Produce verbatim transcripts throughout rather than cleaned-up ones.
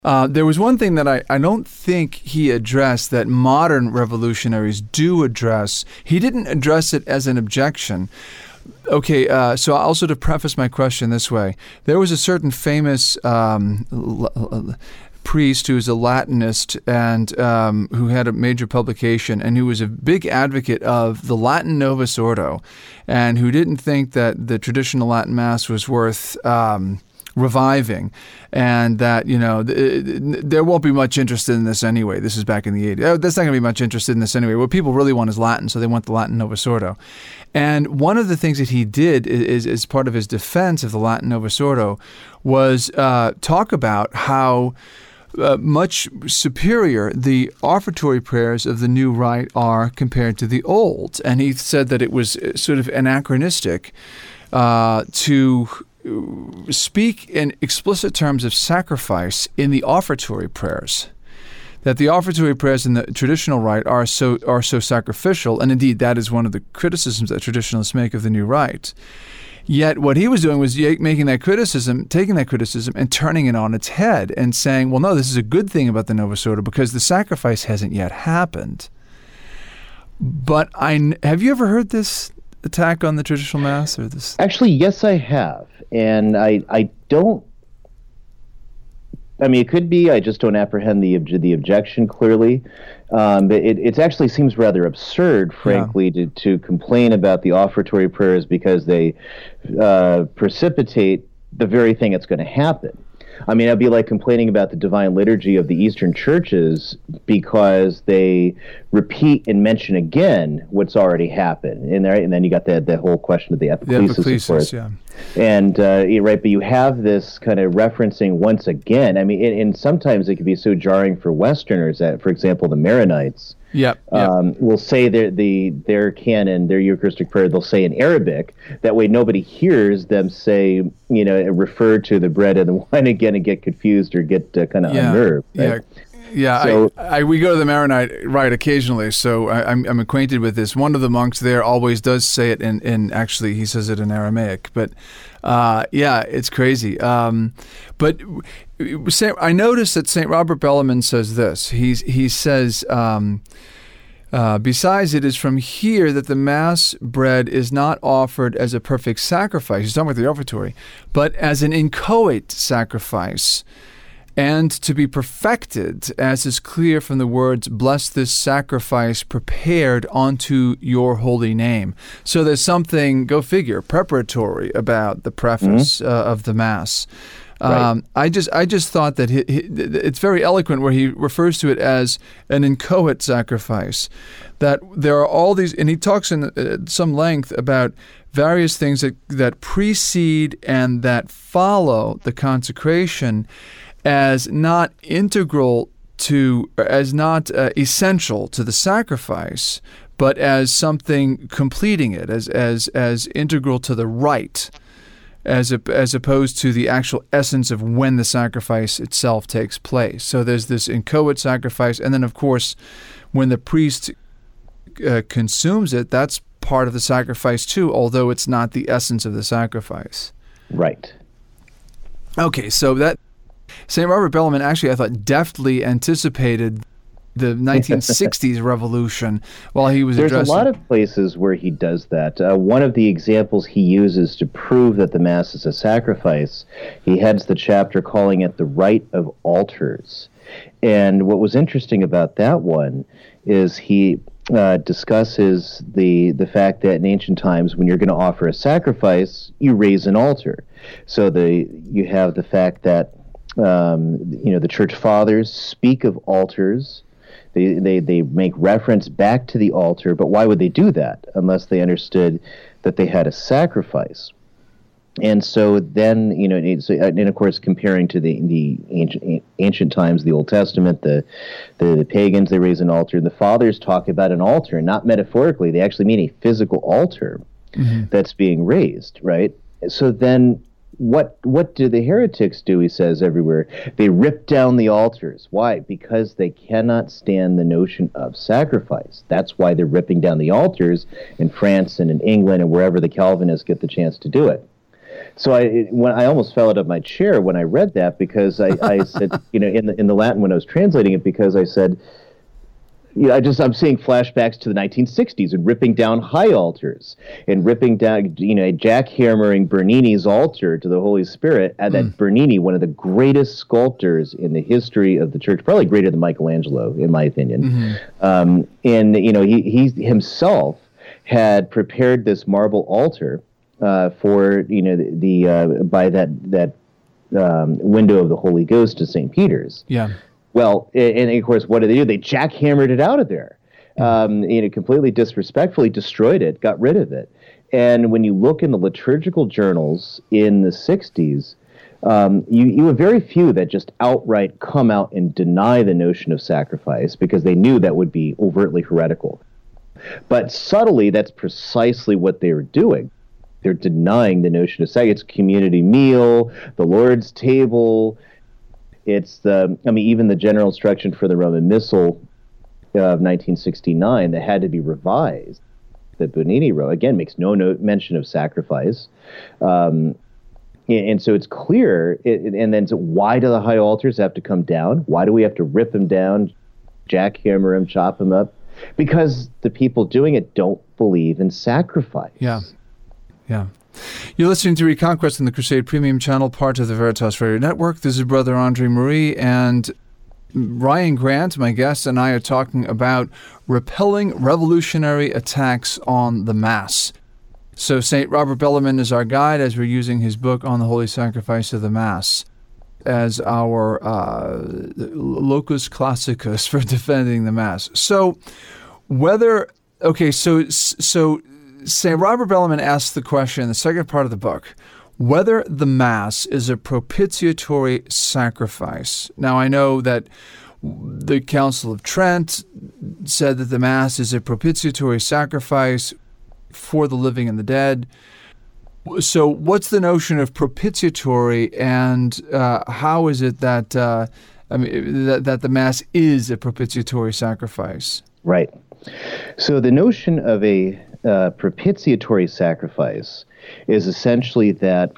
Uh, there was one thing that I, I don't think he addressed that modern revolutionaries do address. He didn't address it as an objection. Okay, uh, so also to preface my question this way, there was a certain famous um, l- l- priest who was a Latinist and um, who had a major publication and who was a big advocate of the Latin Novus Ordo and who didn't think that the traditional Latin Mass was worth um, reviving, and that, you know, th- there won't be much interest in this anyway. This is back in the eighties. Oh, there's not going to be much interest in this anyway. What people really want is Latin, so they want the Latin Novus Ordo. And one of the things that he did is, as part of his defense of the Latin Novus Ordo was uh, talk about how uh, much superior the offertory prayers of the new rite are compared to the old. And he said that it was sort of anachronistic uh, to speak in explicit terms of sacrifice in the offertory prayers, that the offertory prayers in the traditional rite are so are so sacrificial, and indeed that is one of the criticisms that traditionalists make of the new rite. Yet what he was doing was making that criticism, taking that criticism and turning it on its head and saying, well, no, this is a good thing about the Novus Ordo because the sacrifice hasn't yet happened. But I have you ever heard this attack on the traditional Mass or this? Actually, yes, I have. And I I don't, I mean, it could be, I just don't apprehend the the objection clearly. Um, but it, it actually seems rather absurd, frankly, yeah. to, to complain about the offertory prayers because they uh, precipitate the very thing that's going to happen. I mean, it'd be like complaining about the divine liturgy of the Eastern churches because they repeat and mention again what's already happened. And, there, and then you got the, the whole question of the epiclesis, the epiclesis, of course. Yeah. And, uh, right, but you have this kind of referencing once again. I mean, and, and sometimes it can be so jarring for Westerners that, for example, the Maronites, Yep, yep. Um, will say their the their canon, their Eucharistic prayer, they'll say in Arabic. That way nobody hears them say, you know, refer to the bread and the wine again and get confused or get uh, kind of yeah, unnerved. Right? Yeah. Yeah, so, I, I, we go to the Maronite Rite occasionally, so I, I'm, I'm acquainted with this. One of the monks there always does say it in, in actually, he says it in Aramaic. But, uh, yeah, it's crazy. Um, but I noticed that Saint Robert Bellarmine says this. He's, he says, um, uh, besides, it is from here that the Mass bread is not offered as a perfect sacrifice. He's talking about the offertory, but as an inchoate sacrifice, and to be perfected, as is clear from the words, bless this sacrifice prepared unto your holy name. So there's something, go figure, preparatory about the preface mm-hmm. uh, of the Mass. Right. Um, I just I just thought that he, he, it's very eloquent where he refers to it as an inchoate sacrifice, that there are all these, and he talks in uh, some length about various things that, that precede and that follow the consecration, as not integral to, as not uh, essential to the sacrifice, but as something completing it, as as as integral to the rite, as a, as opposed to the actual essence of when the sacrifice itself takes place. So there's this inchoate sacrifice, and then of course, when the priest uh, consumes it, that's part of the sacrifice too, although it's not the essence of the sacrifice. Right. Okay, so that. Saint Robert Bellarmine actually, I thought, deftly anticipated the nineteen sixties revolution while he was There's addressing. a lot of places where he does that. Uh, one of the examples he uses to prove that the Mass is a sacrifice, he heads the chapter calling it the rite of altars. And what was interesting about that one is he uh, discusses the the fact that in ancient times, when you're going to offer a sacrifice, you raise an altar. So the you have the fact that Um, you know, the church fathers speak of altars. They, they they make reference back to the altar, but why would they do that unless they understood that they had a sacrifice? And so then, you know, and of course, comparing to the the ancient ancient times, the Old Testament, the, the the pagans, they raise an altar. The fathers talk about an altar, not metaphorically. They actually mean a physical altar mm-hmm. that's being raised, right? So then, What what do the heretics do, he says everywhere? They rip down the altars. Why? Because they cannot stand the notion of sacrifice. That's why they're ripping down the altars in France and in England and wherever the Calvinists get the chance to do it. So I when I almost fell out of my chair when I read that, because I, I said, you know, in the in the Latin when I was translating it, because I said, you know, I just I'm seeing flashbacks to the nineteen sixties and ripping down high altars and ripping down, you know, jackhammering Bernini's altar to the Holy Spirit. And that mm. Bernini, one of the greatest sculptors in the history of the church, probably greater than Michelangelo, in my opinion. Mm-hmm. Um, and you know, he he himself had prepared this marble altar uh, for you know the, the uh, by that that um, window of the Holy Ghost to Saint Peter's. Yeah. Well, and, and of course, what did they do? They jackhammered it out of there. Um, you know, completely disrespectfully destroyed it, got rid of it. And when you look in the liturgical journals in the sixties, um, you, you have very few that just outright come out and deny the notion of sacrifice, because they knew that would be overtly heretical. But subtly, that's precisely what they were doing. They're denying the notion of sacrifice. It's community meal, the Lord's table. It's the, I mean, even the general instruction for the Roman Missal of nineteen sixty-nine that had to be revised, that Bernini wrote, again, makes no, no mention of sacrifice. Um, and, and so it's clear, it, and then so why do the high altars have to come down? Why do we have to rip them down, jackhammer them, chop them up? Because the people doing it don't believe in sacrifice. Yeah, yeah. You're listening to Reconquest on the Crusade Premium Channel, part of the Veritas Radio Network. This is Brother Andre Marie, and Ryan Grant, my guest, and I are talking about repelling revolutionary attacks on the Mass. So Saint Robert Bellarmine is our guide as we're using his book on the Holy Sacrifice of the Mass as our uh, locus classicus for defending the Mass. So whether, okay, so so... Saint Robert Bellarmine asks the question in the second part of the book, whether the Mass is a propitiatory sacrifice. Now, I know that the Council of Trent said that the Mass is a propitiatory sacrifice for the living and the dead. So what's the notion of propitiatory, and uh, how is it that, uh, I mean, that, that the Mass is a propitiatory sacrifice? Right. So the notion of a Uh, propitiatory sacrifice is essentially that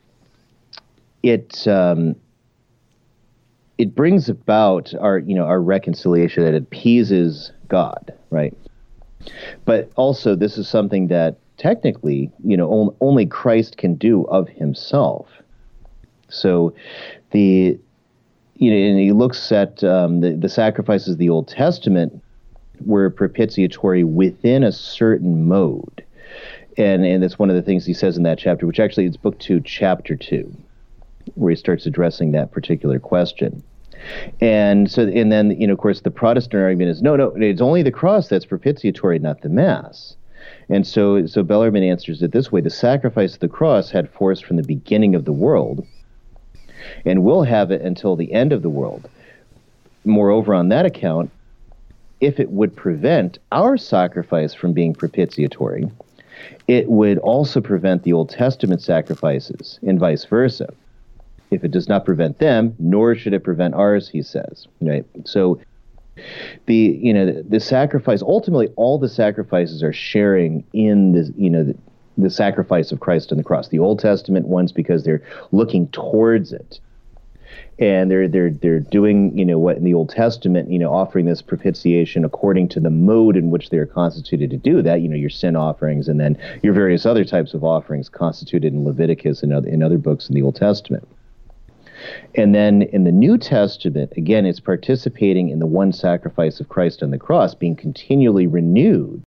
it um, it brings about our you know our reconciliation, that it appeases God, right? But also, this is something that technically you know on, only Christ can do of himself. So the you know and he looks at um, the the sacrifices of the Old Testament were propitiatory within a certain mode. And and that's one of the things he says in that chapter, which actually is book two, chapter two, where he starts addressing that particular question. And so, and then, you know, of course, the Protestant argument is, no, no, it's only the cross that's propitiatory, not the Mass. And so, so Bellarmine answers it this way: the sacrifice of the cross had force from the beginning of the world, and will have it until the end of the world. Moreover, on that account, if it would prevent our sacrifice from being propitiatory, it would also prevent the Old Testament sacrifices, and vice versa. If it does not prevent them, nor should it prevent ours, he says. Right. So the you know the, the sacrifice, ultimately, all the sacrifices are sharing in the you know the, the sacrifice of Christ on the cross. The Old Testament ones, because they're looking towards it. And they're they're they're doing you know what in the Old Testament you know offering this propitiation according to the mode in which they are constituted to do that. You know your sin offerings, and then your various other types of offerings constituted in Leviticus and other in other books in the Old Testament. And then in the New Testament, again, it's participating in the one sacrifice of Christ on the cross, being continually renewed